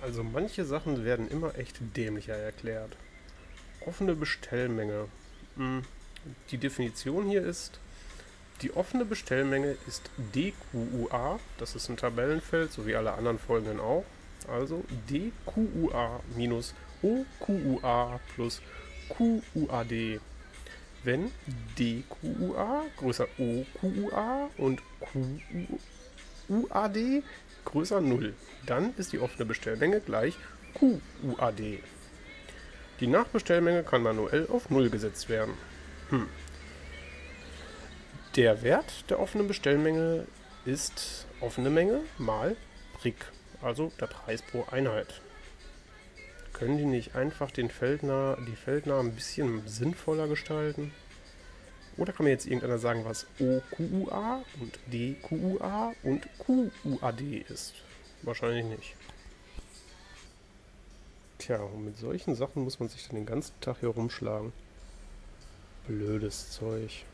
Also manche Sachen werden immer echt dämlicher erklärt. Offene Bestellmenge. Die Definition hier ist, die offene Bestellmenge ist DQUA, das ist ein Tabellenfeld, so wie alle anderen folgenden auch. Also DQUA minus OQUA plus QUAD. Wenn DQUA größer OQUA und QUAD größer 0, dann ist die offene Bestellmenge gleich QUAD. Die Nachbestellmenge kann manuell auf 0 gesetzt werden. Der Wert der offenen Bestellmenge ist offene Menge mal Brick, also der Preis pro Einheit. Können die nicht einfach die Feldnamen ein bisschen sinnvoller gestalten? Oder kann mir jetzt irgendeiner sagen, was OQUA und DQUA und QUAD ist? Wahrscheinlich nicht. Tja, und mit solchen Sachen muss man sich dann den ganzen Tag hier rumschlagen. Blödes Zeug.